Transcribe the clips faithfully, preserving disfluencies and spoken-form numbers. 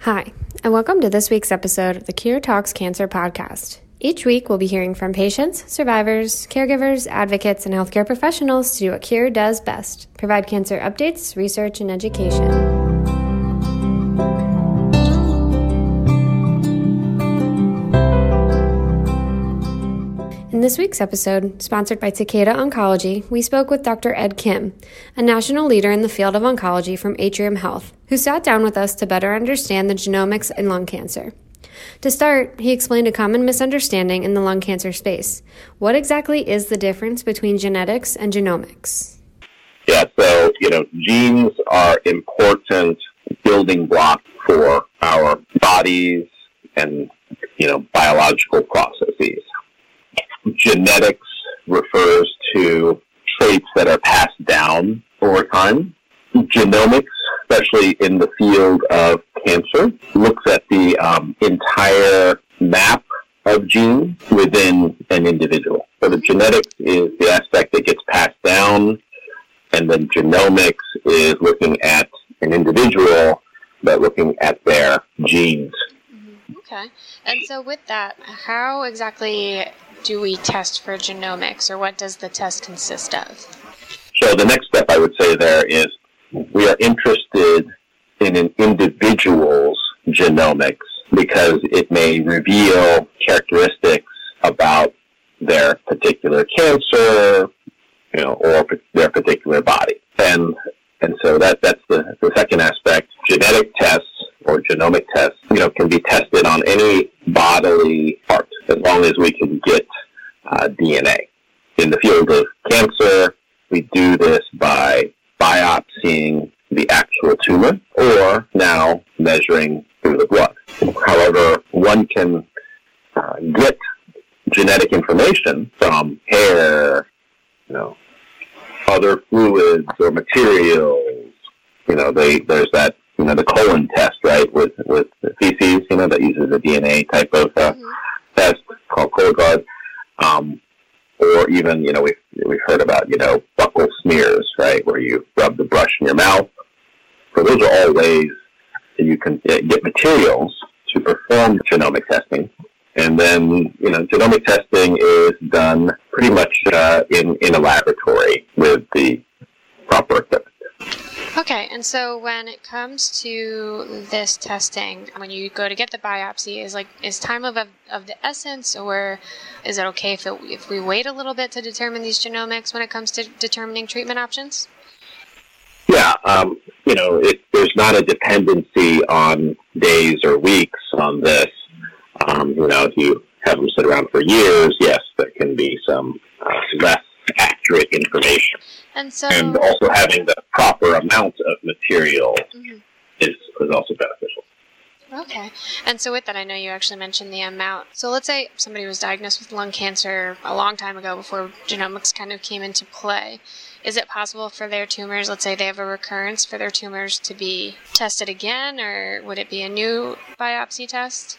Hi, and welcome to this week's episode of the Cure Talks Cancer podcast. Each week, we'll be hearing from patients, survivors, caregivers, advocates, and healthcare professionals to do what Cure does best, provide cancer updates, research, and education. In this week's episode, sponsored by Takeda Oncology, we spoke with Doctor Ed Kim, a national leader in the field of oncology from Atrium Health, who sat down with us to better understand the genomics in lung cancer. To start, he explained a common misunderstanding in the lung cancer space. What exactly is the difference between genetics and genomics? Yeah, so, you know, genes are important building blocks for our bodies and, you know, biological processes. Genetics refers to traits that are passed down over time. Genomics, especially in the field of cancer, looks at the um, entire map of genes within an individual. So the genetics is the aspect that gets passed down, and then genomics is looking at an individual, but looking at their genes. Mm-hmm. Okay. And so with that, how exactly do we test for genomics, or what does the test consist of? So the next step I would say there is we are interested in an individual's genomics because it may reveal characteristics about their particular cancer, you know, or their particular body. And and so that that's the, the second aspect. Genetic tests or genomic tests, you know, can be tested on any bodily part as long as we can get uh, D N A. In the field of cancer, we do this by biopsying the actual tumor or now measuring through the blood. However, one can uh, get genetic information from hair, you know, other fluids or materials. You know, they, there's that, you know, the colon test, right, with, with feces, you know, that uses a D N A type of uh, mm-hmm. test called Cologuard. Um, or even, you know, we've, we've heard about, you know, buccal smears, right, where you rub the brush in your mouth. So those are all ways that you can get materials to perform genomic testing. And then, you know, genomic testing is done pretty much uh, in, in a laboratory with the proper equipment. Okay, and so when it comes to this testing, when you go to get the biopsy, is like is time of of the essence, or is it okay if it, if we wait a little bit to determine these genomics when it comes to determining treatment options? Yeah, um, you know, it, there's not a dependency on days or weeks on this. Um, you know, if you have them sit around for years, yes, there can be some uh, less accurate information. And so, and also having the proper amount of material mm-hmm. is, is also beneficial. Okay. And so with that, I know you actually mentioned the amount. So let's say somebody was diagnosed with lung cancer a long time ago before genomics kind of came into play. Is it possible for their tumors, let's say they have a recurrence, for their tumors to be tested again, or would it be a new biopsy test?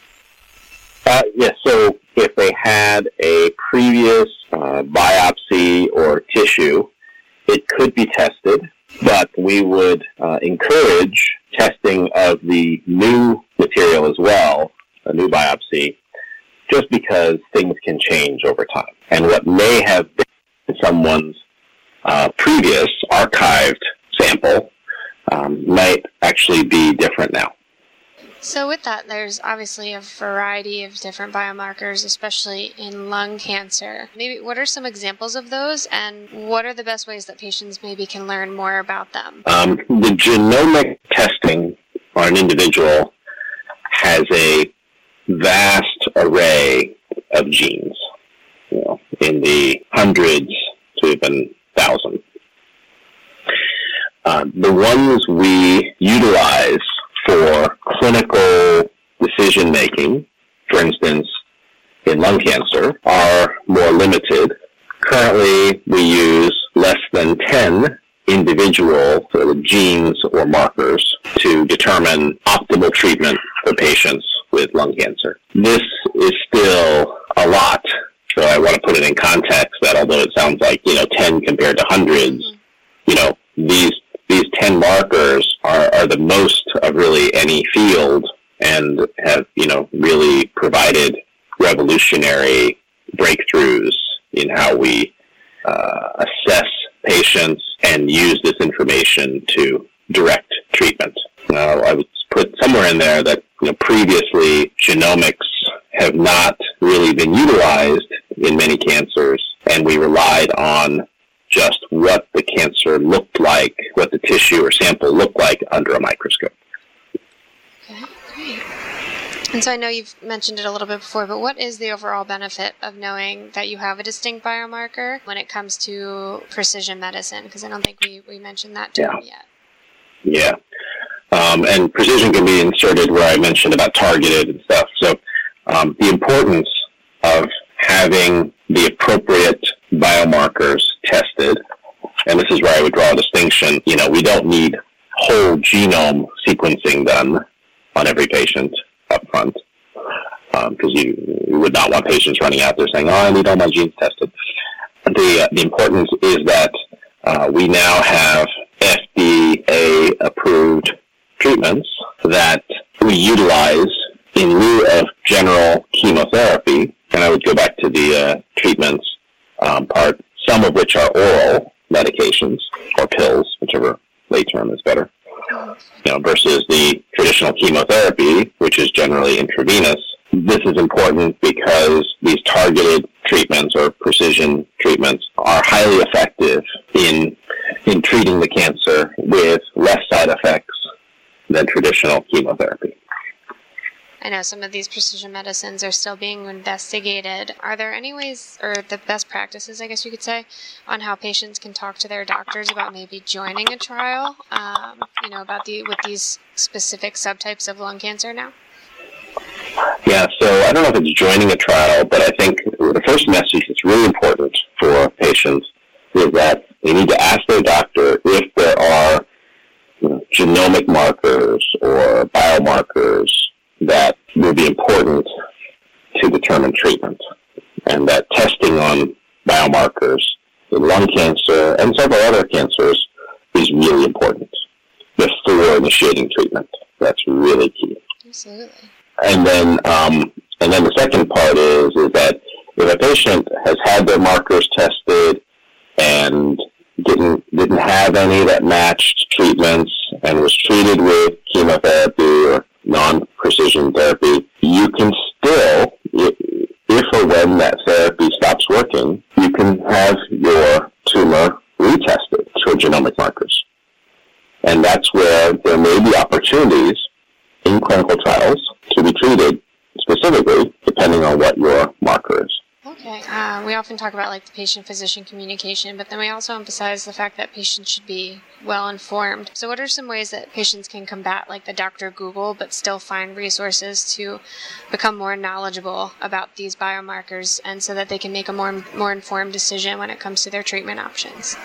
Uh, yes, so if they had a previous uh, biopsy or tissue, it could be tested, but we would uh, encourage testing of the new material as well, a new biopsy, just because things can change over time. And what may have been someone's uh, previous archived sample um, might actually be different now. So with that, there's obviously a variety of different biomarkers, especially in lung cancer. Maybe what are some examples of those, and what are the best ways that patients maybe can learn more about them? Um, the genomic testing on an individual has a vast array of genes, you know, in the hundreds to even thousands. Uh, the ones we utilize for clinical decision-making, for instance, in lung cancer, are more limited. Currently, we use less than ten individual sort of genes or markers to determine optimal treatment for patients with lung cancer. This is still a lot, so I want to put it in context that although it sounds like, you know, ten compared to hundreds, you know, these these ten markers are, are the most of really any field and have, you know, really provided revolutionary breakthroughs in how we uh, assess patients and use this information to direct treatment. Now, I would put somewhere in there that, you know, previously genomics have not really been utilized in many cancers, and we relied on just what the cancer looked like, what the tissue or sample looked like under a microscope. Okay, great. And so I know you've mentioned it a little bit before, but what is the overall benefit of knowing that you have a distinct biomarker when it comes to precision medicine? Because I don't think we, we mentioned that term yeah. yet. Yeah. Um, and precision can be inserted where I mentioned about targeted and stuff. So um, the importance of having the appropriate biomarkers tested, and this is where I would draw a distinction. You know, we don't need whole genome sequencing done on every patient up front, because um, you, you would not want patients running out there saying, oh, I need all my genes tested. The, uh, the importance is that uh, we now have F D A-approved treatments that we utilize in lieu of general chemotherapy. And I would go back to the uh, treatments um, part, some of which are oral medications or pills, whichever lay term is better, you know, versus the traditional chemotherapy, which is generally intravenous. This is important because these targeted treatments or precision treatments are highly effective in in treating the cancer with less side effects than traditional chemotherapy. I know some of these precision medicines are still being investigated. Are there any ways, or the best practices, I guess you could say, on how patients can talk to their doctors about maybe joining a trial, um, you know, about the with these specific subtypes of lung cancer now? Yeah, so I don't know if it's joining a trial, but I think the first message that's really important for patients is that they need to ask their doctor if there are, you know, genomic markers or biomarkers that will be important to determine treatment, and that testing on biomarkers in lung cancer and several other cancers is really important before initiating treatment. That's really key. Absolutely. And then, um, and then the second part is is that if a patient has had their markers tested and didn't didn't have any that matched treatments and was treated with chemotherapy or non-precision therapy, you can still, if or when that therapy stops working, you can have your tumor retested for genomic markers. And that's where there may be opportunities in clinical trials to be treated specifically depending on what your marker is. Okay. Uh, we often talk about like the patient-physician communication, but then we also emphasize the fact that patients should be well-informed. So what are some ways that patients can combat like the Doctor Google, but still find resources to become more knowledgeable about these biomarkers, and so that they can make a more more informed decision when it comes to their treatment options?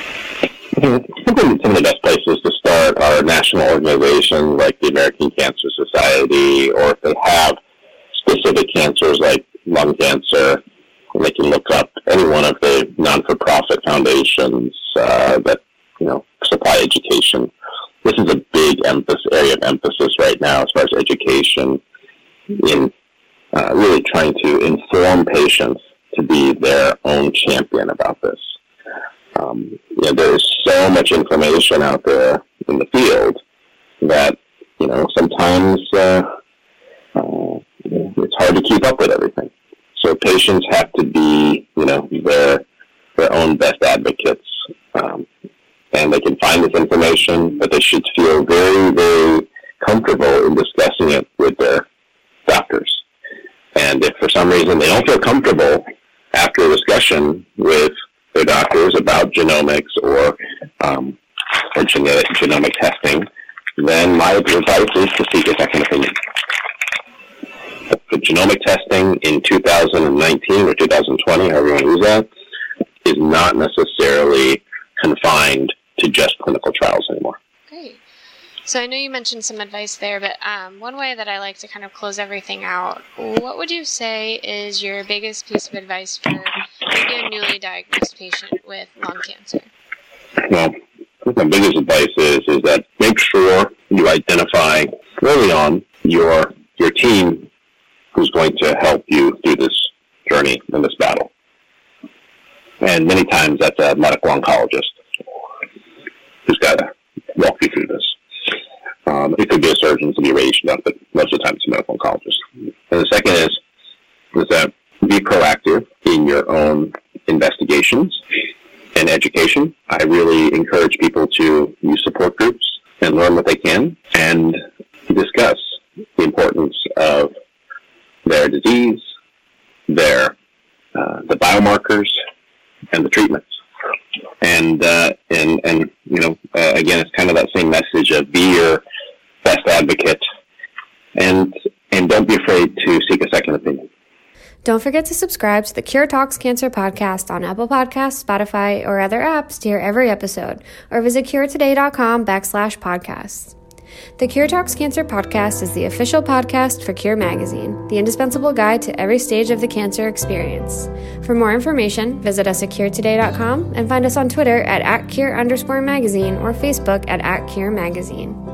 I think some of the best places to start are national organizations like the American Cancer Society, or if they have specific cancers like lung cancer, and they can look up any one of the non-for-profit foundations uh, that, you know, supply education. This is a big emphasis, area of emphasis right now as far as education in uh, really trying to inform patients to be their own champion about this. Um, you know, there is so much information out there in the field that, you know, sometimes uh, uh, it's hard to keep up with everything. So patients have to be, you know, their their own best advocates, um, and they can find this information, but they should feel very, very comfortable in discussing it with their doctors. And if for some reason they don't feel comfortable after a discussion with their doctors about genomics or um, or genetic genomic testing, then my advice is to seek a second opinion. The genomic testing in two thousand nineteen or two thousand twenty, however you want to use that, is not necessarily confined to just clinical trials anymore. Great. So I know you mentioned some advice there, but um, one way that I like to kind of close everything out, what would you say is your biggest piece of advice for maybe a newly diagnosed patient with lung cancer? Well, my my biggest advice is, is that make sure you identify early on your, your team who's going to help you through this journey in this battle. And many times that's a medical oncologist who's got to walk you through this. Um, it could be a surgeon, it could be a radiation doc, but most of the time it's a medical oncologist. And the second is, is that be proactive in your own investigations and education. I really encourage people to use support groups and learn what they can and discuss the importance of their disease, their uh, the biomarkers, and the treatments. And uh, and and you know, uh, again, it's kind of that same message of be your best advocate, and and don't be afraid to seek a second opinion. Don't forget to subscribe to the Cure Talks Cancer podcast on Apple Podcasts, Spotify, or other apps to hear every episode, or visit curetoday.com backslash podcasts. The Cure Talks Cancer podcast is the official podcast for Cure Magazine, the indispensable guide to every stage of the cancer experience. For more information, visit us at cure today dot com and find us on Twitter at, at cure underscore magazine or Facebook at, at cure magazine.